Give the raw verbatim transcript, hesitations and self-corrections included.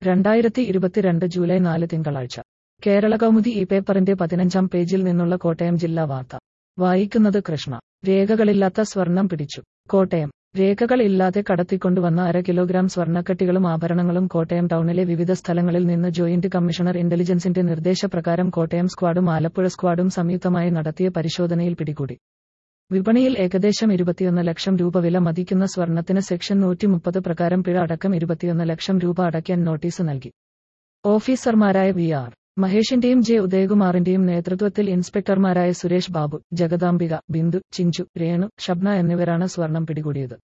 രണ്ടായിരത്തി ഇരുപത്തിരണ്ട് ജൂലൈ നാല് തിങ്കളാഴ്ച കേരളകൗമുദി ഈ പേപ്പറിന്റെ പതിനഞ്ചാം പേജിൽ നിന്നുള്ള കോട്ടയം ജില്ലാ വാർത്ത വായിക്കുന്നത് കൃഷ്ണ. രേഖകളില്ലാത്ത സ്വർണം പിടിച്ചു. കോട്ടയം. രേഖകൾ ഇല്ലാതെ കടത്തിക്കൊണ്ടുവന്ന അര കിലോഗ്രാം സ്വർണ്ണക്കട്ടികളും ആഭരണങ്ങളും കോട്ടയം ടൗണിലെ വിവിധ സ്ഥലങ്ങളിൽ നിന്ന് ജോയിന്റ് കമ്മീഷണർ ഇന്റലിജൻസിന്റെ നിർദ്ദേശപ്രകാരം കോട്ടയം സ്ക്വാഡും ആലപ്പുഴ സ്ക്വാഡും സംയുക്തമായി നടത്തിയ പരിശോധനയിൽ പിടികൂടി. വിപണിയിൽ ഏകദേശം ഇരുപത്തിയൊന്ന് ലക്ഷം രൂപ വില മതിക്കുന്ന സ്വർണത്തിന് സെക്ഷൻ നൂറ്റി മുപ്പത് പ്രകാരം പിഴ അടക്കം ഇരുപത്തിയൊന്ന് ലക്ഷം രൂപ അടയ്ക്കാൻ നോട്ടീസ് നൽകി. ഓഫീസർമാരായ വി ആർ മഹേഷിന്റെയും ജെ ഉദയകുമാറിന്റെയും നേതൃത്വത്തിൽ ഇൻസ്പെക്ടർമാരായ സുരേഷ് ബാബു, ജഗദാംബിക, ബിന്ദു, ചിഞ്ചു, രേണു, ഷബ്ന എന്നിവരാണ് സ്വർണം പിടികൂടിയത്.